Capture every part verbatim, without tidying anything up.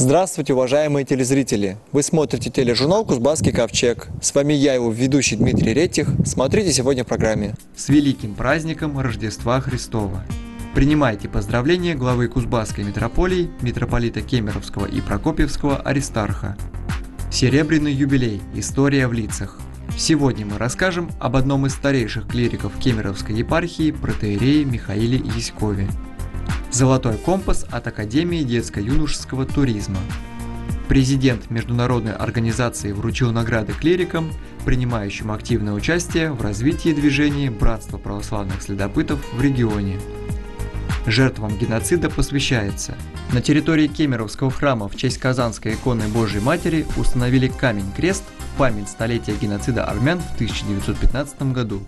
Здравствуйте, уважаемые телезрители! Вы смотрите тележурнал «Кузбасский ковчег». С вами я, его ведущий Дмитрий Ретих. Смотрите сегодня в программе. С великим праздником Рождества Христова! Принимайте поздравления главы Кузбасской митрополии, митрополита Кемеровского и Прокопьевского Аристарха. Серебряный юбилей. История в лицах. Сегодня мы расскажем об одном из старейших клириков Кемеровской епархии, протоиерее Михаиле Яськове. Золотой компас от Академии детско-юношеского туризма. Президент международной организации вручил награды клирикам, принимающим активное участие в развитии движения Братства православных следопытов в регионе. Жертвам геноцида посвящается. На территории Кемеровского храма в честь Казанской иконы Божией Матери установили камень-крест в память столетия геноцида армян в тысяча девятьсот пятнадцатом году.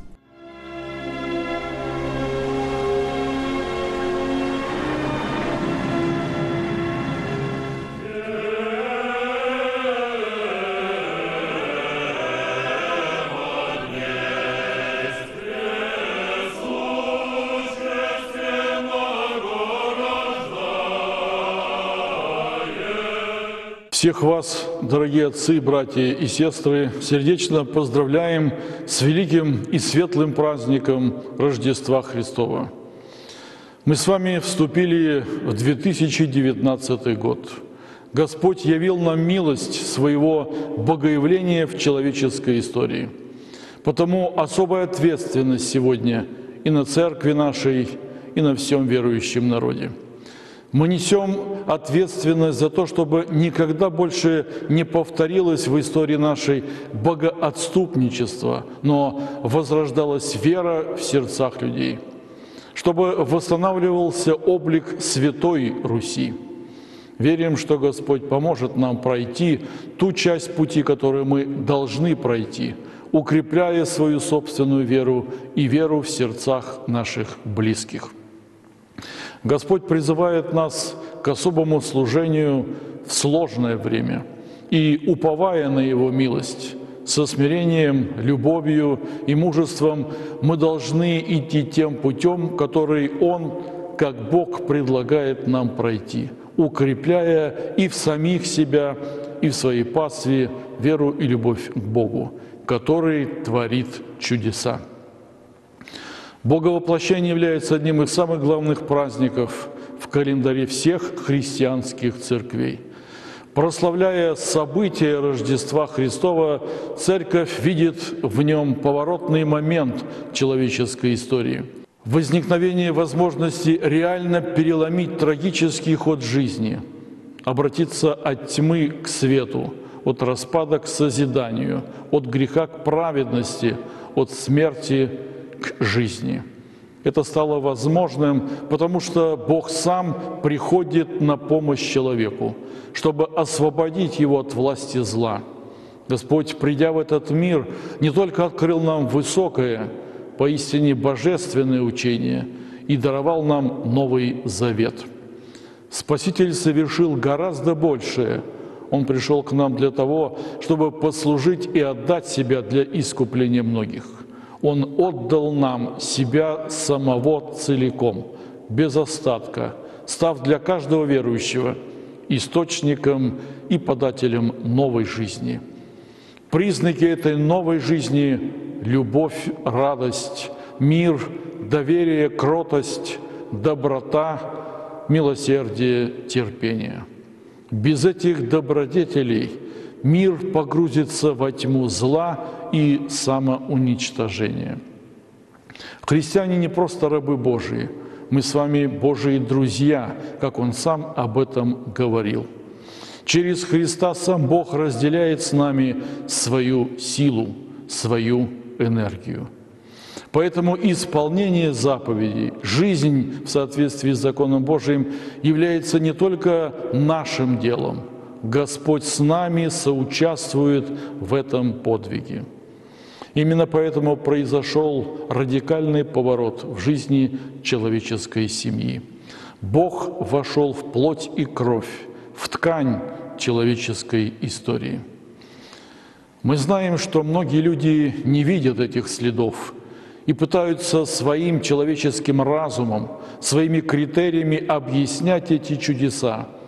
Всех вас, дорогие отцы, братья и сестры, сердечно поздравляем с великим и светлым праздником Рождества Христова. Мы с вами вступили в две тысячи девятнадцатый год. Господь явил нам милость своего богоявления в человеческой истории. Потому особая ответственность сегодня и на церкви нашей, и на всем верующем народе. Мы несем ответственность за то, чтобы никогда больше не повторилось в истории нашей богоотступничество, но возрождалась вера в сердцах людей, чтобы восстанавливался облик Святой Руси. Верим, что Господь поможет нам пройти ту часть пути, которую мы должны пройти, укрепляя свою собственную веру и веру в сердцах наших близких. Господь призывает нас к особому служению в сложное время, и, уповая на Его милость, со смирением, любовью и мужеством мы должны идти тем путем, который Он, как Бог, предлагает нам пройти, укрепляя и в самих себя, и в своей пастве веру и любовь к Богу, который творит чудеса. Боговоплощение является одним из самых главных праздников в календаре всех христианских церквей. Прославляя события Рождества Христова, Церковь видит в нем поворотный момент человеческой истории. Возникновение возможности реально переломить трагический ход жизни, обратиться от тьмы к свету, от распада к созиданию, от греха к праведности, от смерти к жизни. Это стало возможным, потому что Бог сам приходит на помощь человеку, чтобы освободить его от власти зла. Господь, придя в этот мир, не только открыл нам высокое, поистине божественное учение и даровал нам Новый Завет. Спаситель совершил гораздо большее. Он пришел к нам для того, чтобы послужить и отдать себя для искупления многих. Он отдал нам себя самого целиком, без остатка, став для каждого верующего источником и подателем новой жизни. Признаки этой новой жизни – любовь, радость, мир, доверие, кротость, доброта, милосердие, терпение. Без этих добродетелей мир погрузится во тьму зла и самоуничтожения. Христиане не просто рабы Божии, мы с вами Божьи друзья, как Он сам об этом говорил. Через Христа сам Бог разделяет с нами свою силу, свою энергию. Поэтому исполнение заповедей, жизнь в соответствии с законом Божиим является не только нашим делом. Господь с нами соучаствует в этом подвиге. Именно поэтому произошел радикальный поворот в жизни человеческой семьи. Бог вошел в плоть и кровь, в ткань человеческой истории. Мы знаем, что многие люди не видят этих следов и пытаются своим человеческим разумом, своими критериями объяснять эти чудеса.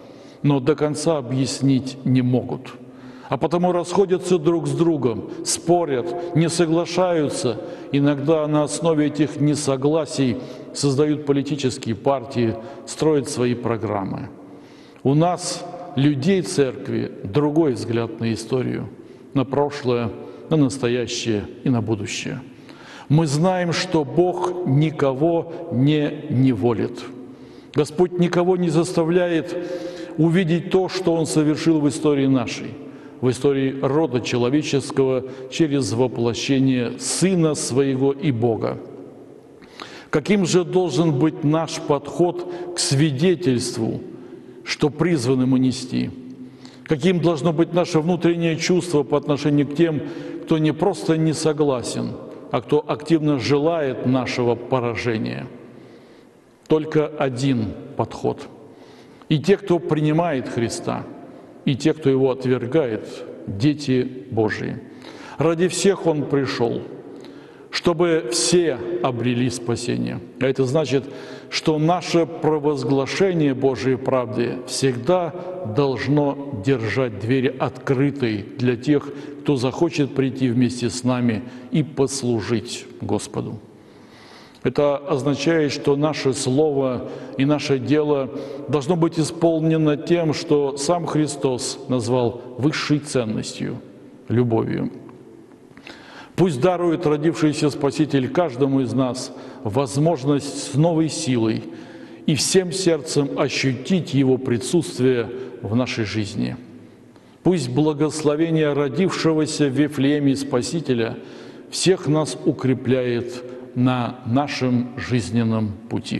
но до конца объяснить не могут. А потому расходятся друг с другом, спорят, не соглашаются. Иногда на основе этих несогласий создают политические партии, строят свои программы. У нас, людей церкви, другой взгляд на историю, на прошлое, на настоящее и на будущее. Мы знаем, что Бог никого не неволит. Господь никого не заставляет увидеть то, что Он совершил в истории нашей, в истории рода человеческого через воплощение Сына Своего и Бога. Каким же должен быть наш подход к свидетельству, что призваны мы нести? Каким должно быть наше внутреннее чувство по отношению к тем, кто не просто не согласен, а кто активно желает нашего поражения? Только один подход. И те, кто принимает Христа, и те, кто Его отвергает, дети Божии. Ради всех Он пришел, чтобы все обрели спасение. А это значит, что наше провозглашение Божией правды всегда должно держать двери открытой для тех, кто захочет прийти вместе с нами и послужить Господу. Это означает, что наше слово и наше дело должно быть исполнено тем, что сам Христос назвал высшей ценностью – любовью. Пусть дарует родившийся Спаситель каждому из нас возможность с новой силой и всем сердцем ощутить Его присутствие в нашей жизни. Пусть благословение родившегося в Вифлееме Спасителя всех нас укрепляет на нашем жизненном пути.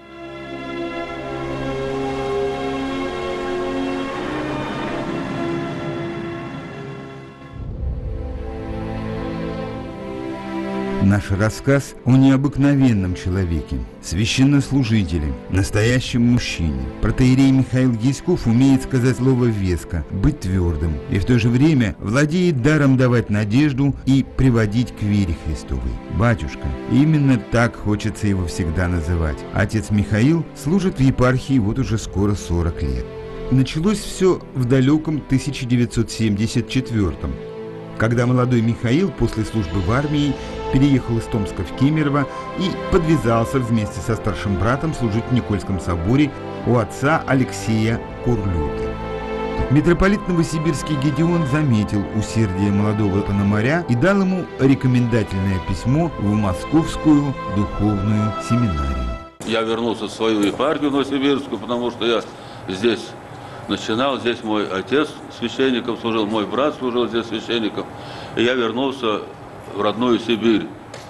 Наш рассказ о необыкновенном человеке, священнослужителе, настоящем мужчине. Протоиерей Михаил Яськов умеет сказать слово веско, быть твердым, и в то же время владеет даром давать надежду и приводить к вере Христовой. Батюшка, именно так хочется его всегда называть. Отец Михаил служит в епархии вот уже скоро сорок лет. Началось все в далеком тысяча девятьсот семьдесят четвёртом, когда молодой Михаил после службы в армии переехал из Томска в Кемерово и подвязался вместе со старшим братом служить в Никольском соборе у отца Алексея Курлюты. Митрополит Новосибирский Гедеон заметил усердие молодого пономаря и дал ему рекомендательное письмо в Московскую духовную семинарию. Я вернулся в свою епархию Новосибирскую, потому что я здесь начинал, здесь мой отец священником служил, мой брат служил здесь священником, и я вернулся в родную Сибирь.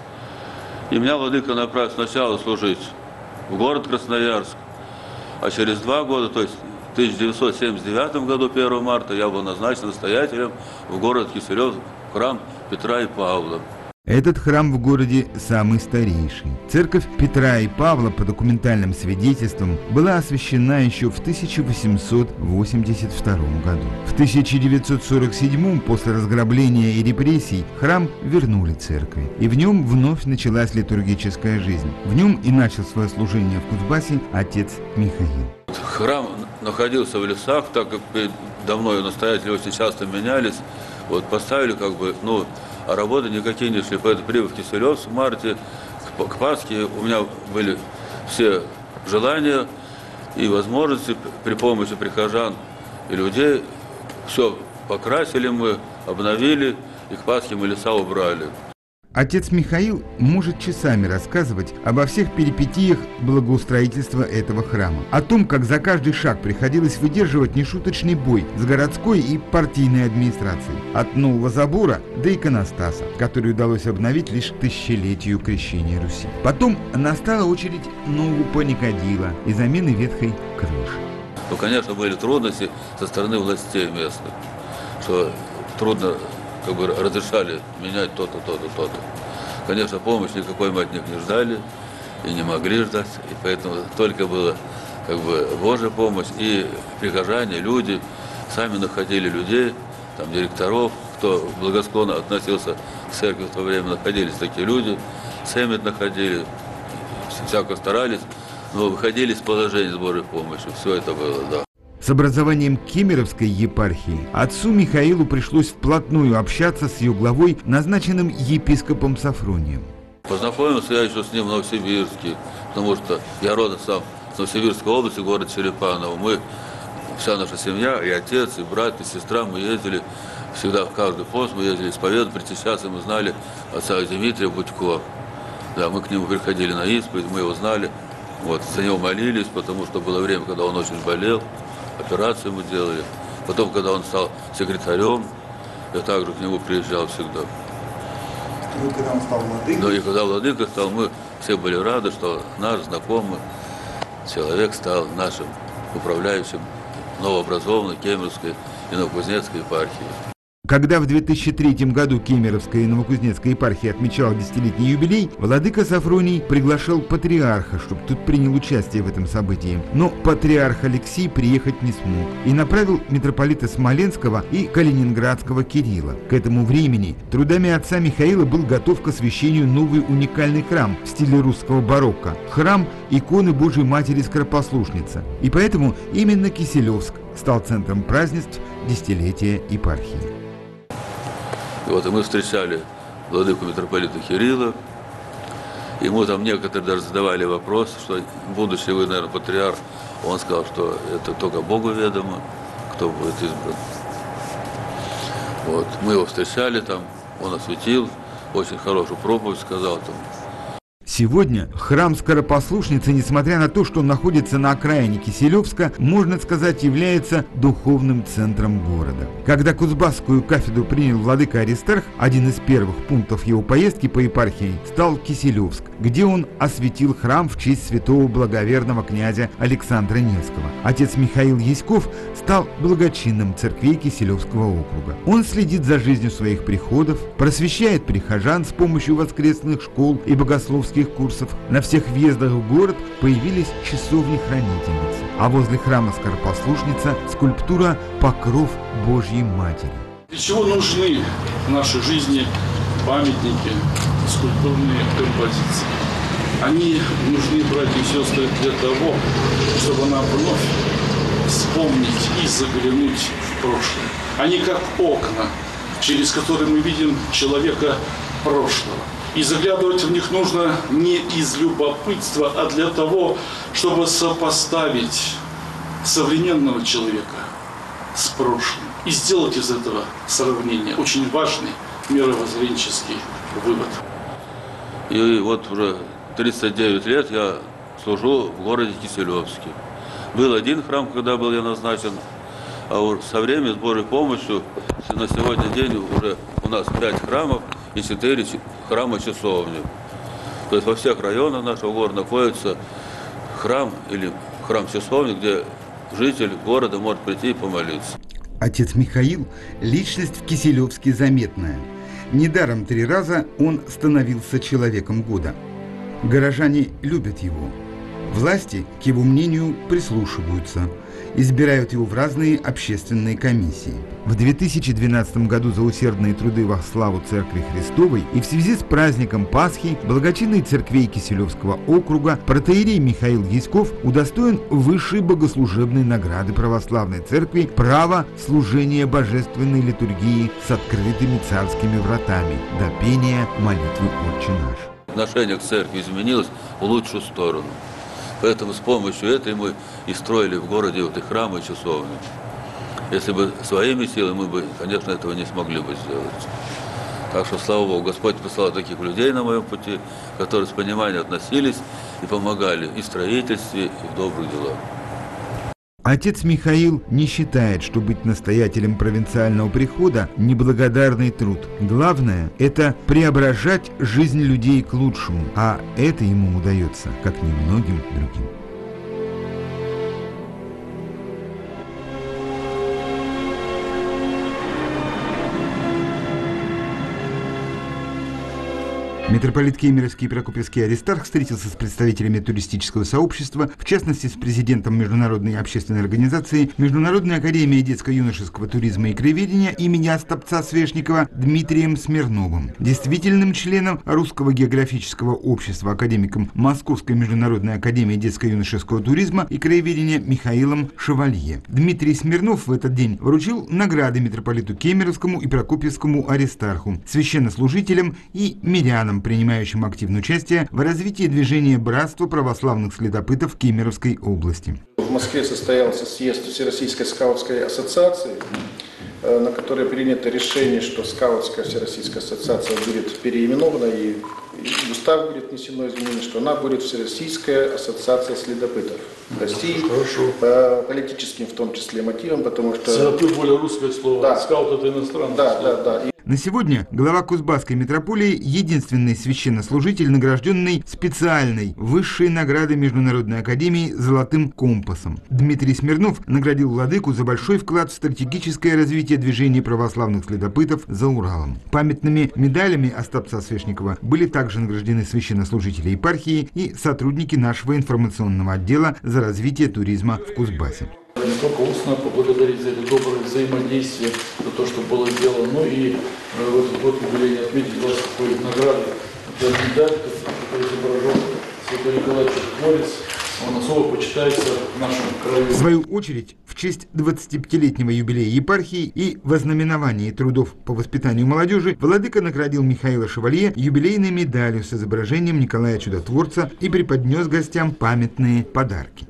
И меня владыка направил сначала служить в город Красноярск, а через два года, то есть в тысяча девятьсот семьдесят девятом году, первого марта, я был назначен настоятелем в город Киселев, в храм Петра и Павла. Этот храм в городе самый старейший. Церковь Петра и Павла, по документальным свидетельствам, была освящена еще в тысяча восемьсот восемьдесят втором году. В тысяча девятьсот сорок седьмом, после разграбления и репрессий, храм вернули церкви, и в нем вновь началась литургическая жизнь. В нем и начал свое служение в Кузбассе отец Михаил. Храм находился в лесах, так как давно настоятели очень часто менялись. Вот поставили как бы, ну, а работы никакие не шли. Поэтому прибыв в Киселев в марте, к, к Пасхе у меня были все желания и возможности при помощи прихожан и людей. Все покрасили мы, обновили, и к Пасхе мы леса убрали. Отец Михаил может часами рассказывать обо всех перипетиях благоустроительства этого храма. О том, как за каждый шаг приходилось выдерживать нешуточный бой с городской и партийной администрацией. От нового забора до иконостаса, который удалось обновить лишь к тысячелетию крещения Руси. Потом настала очередь нового паникадила и замены ветхой крыши. Ну, конечно, были трудности со стороны властей местных, что трудно как бы разрешали менять то-то, то-то, то-то. Конечно, помощи никакой мы от них не ждали и не могли ждать, и поэтому только была как бы Божья помощь, и прихожане, люди сами находили людей, там директоров, кто благосклонно относился к церкви в то время, находились такие люди, сами находили, всяко старались, но выходили из положения с Божьей помощью, все это было, да. С образованием Кемеровской епархии отцу Михаилу пришлось вплотную общаться с ее главой, назначенным епископом Сафронием. Познакомился я еще с ним в Новосибирске, потому что я родом сам с Новосибирской области, город Черепаново. Мы, вся наша семья, и отец, и брат, и сестра, мы ездили всегда в каждый пост, мы ездили исповедовать, причащаться, мы знали отца Дмитрия Будько. Да, мы к нему приходили на исповедь, мы его знали, вот, за него молились, потому что было время, когда он очень болел, операции мы делали. Потом, когда он стал секретарем, я также к нему приезжал всегда. Ну, когда он стал владыкой? Ну и когда владыкой стал, мы все были рады, что наш знакомый человек стал нашим управляющим новообразованной Кемеровской и Новокузнецкой епархии. Когда в две тысячи третьем году Кемеровская и Новокузнецкая епархия отмечала десятилетний юбилей, владыка Сафроний приглашал патриарха, чтобы тот принял участие в этом событии. Но патриарх Алексий приехать не смог и направил митрополита Смоленского и Калининградского Кирилла. К этому времени трудами отца Михаила был готов к освящению новый уникальный храм в стиле русского барокко – храм иконы Божьей Матери Скоропослушницы. И поэтому именно Киселевск стал центром празднеств десятилетия епархии. И вот и мы встречали владыку митрополита Кирилла. Ему там некоторые даже задавали вопрос, что будущий вы, наверное, патриарх. Он сказал, что это только Богу ведомо, кто будет избран. Вот. Мы его встречали там, он осветил, очень хорошую проповедь сказал там. Сегодня храм Скоропослушницы, несмотря на то, что он находится на окраине Киселевска, можно сказать, является духовным центром города. Когда Кузбасскую кафедру принял владыка Аристарх, один из первых пунктов его поездки по епархии стал Киселевск, где он осветил храм в честь святого благоверного князя Александра Невского. Отец Михаил Яськов стал благочинным церквей Киселевского округа. Он следит за жизнью своих приходов, просвещает прихожан с помощью воскресных школ и богословских курсов. На всех въездах в город появились часовни-хранительницы, а возле храма Скоропослушница скульптура «Покров Божьей Матери». Для чего нужны в нашей жизни памятники, скульптурные композиции? Они нужны, братья и сестры, для того, чтобы нам вновь вспомнить и заглянуть в прошлое. Они как окна, через которые мы видим человека прошлого. И заглядывать в них нужно не из любопытства, а для того, чтобы сопоставить современного человека с прошлым. И сделать из этого сравнения очень важный мировоззренческий вывод. И вот уже тридцать девять лет я служу в городе Киселевске. Был один храм, когда был я назначен, а со временем, с Божьей помощью, на сегодняшний день уже у нас пять храмов и четыре храма часовни. То есть во всех районах нашего города находится храм или храм часовни, где житель города может прийти и помолиться. Отец Михаил – личность в Киселевске заметная. Недаром три раза он становился человеком года. Горожане любят его. Власти, к его мнению, прислушиваются, избирают его в разные общественные комиссии. В две тысячи двенадцатом году за усердные труды во славу Церкви Христовой и в связи с праздником Пасхи благочинный церквей Киселевского округа протоиерей Михаил Яськов удостоен высшей богослужебной награды православной церкви право служения божественной литургии с открытыми царскими вратами до пения молитвы «Отче наш». Отношение к церкви изменилось в лучшую сторону. Поэтому с помощью этой мы и строили в городе вот и храмы, и часовни. Если бы своими силами, мы бы, конечно, этого не смогли бы сделать. Так что, слава Богу, Господь послал таких людей на моем пути, которые с пониманием относились и помогали и в строительстве, и в добрых делах. Отец Михаил не считает, что быть настоятелем провинциального прихода – неблагодарный труд. Главное – это преображать жизнь людей к лучшему, а это ему удается, как немногим другим. Митрополит Кемеровский и Прокопьевский Аристарх встретился с представителями туристического сообщества, в частности с президентом Международной общественной организации Международной академии детско-юношеского туризма и краеведения имени Остапца Свешникова Дмитрием Смирновым, действительным членом Русского географического общества, академиком Московской международной академии детско-юношеского туризма и краеведения Михаилом Шевалье. Дмитрий Смирнов в этот день вручил награды митрополиту Кемеровскому и Прокопьевскому Аристарху, священнослужителям и мирянам, принимающим активное участие в развитии движения Братства православных следопытов Кемеровской области. В Москве состоялся съезд Всероссийской скаутской ассоциации, на которой принято решение, что скаутская Всероссийская ассоциация будет переименована и в устав будет внесено изменение, что она будет Всероссийская ассоциация следопытов России. Хорошо. По политическим в том числе мотивам, потому что... Следопыт более русское слово, да. Скаут это иностранное да, слово. Да, да, да. На сегодня глава Кузбасской митрополии – единственный священнослужитель, награжденный специальной высшей наградой Международной академии «Золотым компасом». Дмитрий Смирнов наградил владыку за большой вклад в стратегическое развитие движения православных следопытов за Уралом. Памятными медалями Остапца Свешникова были также награждены священнослужители епархии и сотрудники нашего информационного отдела за развитие туризма в Кузбассе. Не только устно поблагодарить за это доброе взаимодействие, за то, что было сделано, но и в этот год юбилейный отметить вас такой награды. Это медаль, который изображен Святой Николай Чудотворец. Он особо почитается в нашем краю. В свою очередь, в честь двадцатипятилетнего юбилея епархии и в ознаменовании трудов по воспитанию молодежи владыка наградил Михаила Шевалье юбилейной медалью с изображением Николая Чудотворца и преподнес гостям памятные подарки.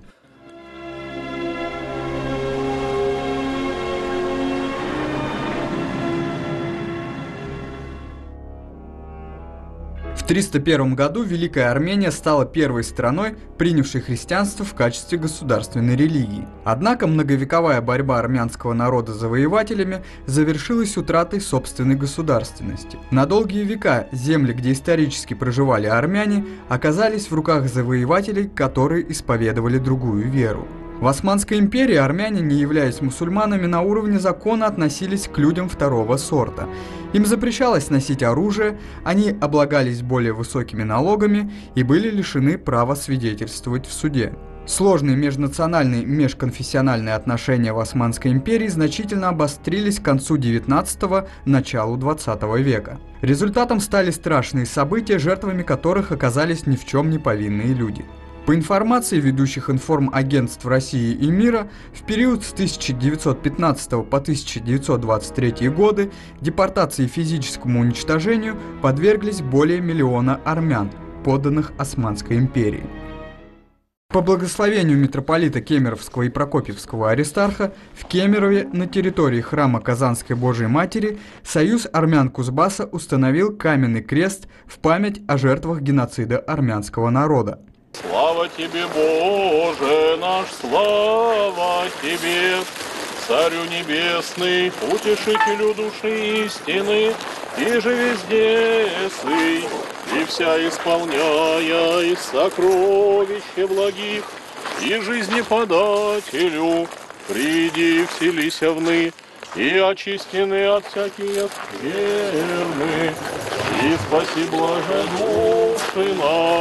В триста первом году Великая Армения стала первой страной, принявшей христианство в качестве государственной религии. Однако многовековая борьба армянского народа с завоевателями завершилась утратой собственной государственности. На долгие века земли, где исторически проживали армяне, оказались в руках завоевателей, которые исповедовали другую веру. В Османской империи армяне, не являясь мусульманами, на уровне закона относились к людям второго сорта. Им запрещалось носить оружие, они облагались более высокими налогами и были лишены права свидетельствовать в суде. Сложные межнациональные и межконфессиональные отношения в Османской империи значительно обострились к концу девятнадцатого – началу двадцатого века. Результатом стали страшные события, жертвами которых оказались ни в чем не повинные люди. По информации ведущих информагентств России и мира, в период с тысяча девятьсот пятнадцатого по тысяча девятьсот двадцать третий годы депортации и физическому уничтожению подверглись более миллиона армян, подданных Османской империи. По благословению митрополита Кемеровского и Прокопьевского Аристарха в Кемерове на территории храма Казанской Божией Матери Союз армян Кузбасса установил каменный крест в память о жертвах геноцида армянского народа. Слава тебе, Боже наш, слава тебе, Царю Небесный, Утешителю души истины, и же везде сы, и вся исполняя из сокровища благих, и жизни подателю, приди вселися вны, и очистены от всяких скверны, и спаси блаже души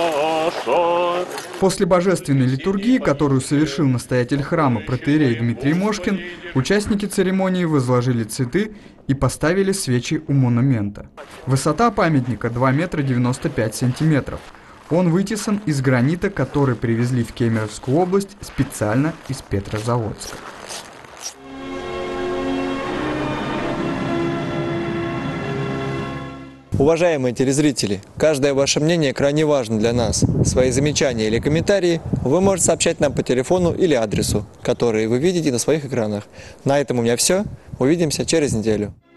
наша. После божественной литургии, которую совершил настоятель храма протоиерей Дмитрий Мошкин, участники церемонии возложили цветы и поставили свечи у монумента. Высота памятника два метра девяносто пять сантиметров. Он вытесан из гранита, который привезли в Кемеровскую область специально из Петрозаводска. Уважаемые телезрители, каждое ваше мнение крайне важно для нас. Свои замечания или комментарии вы можете сообщать нам по телефону или адресу, которые вы видите на своих экранах. На этом у меня все. Увидимся через неделю.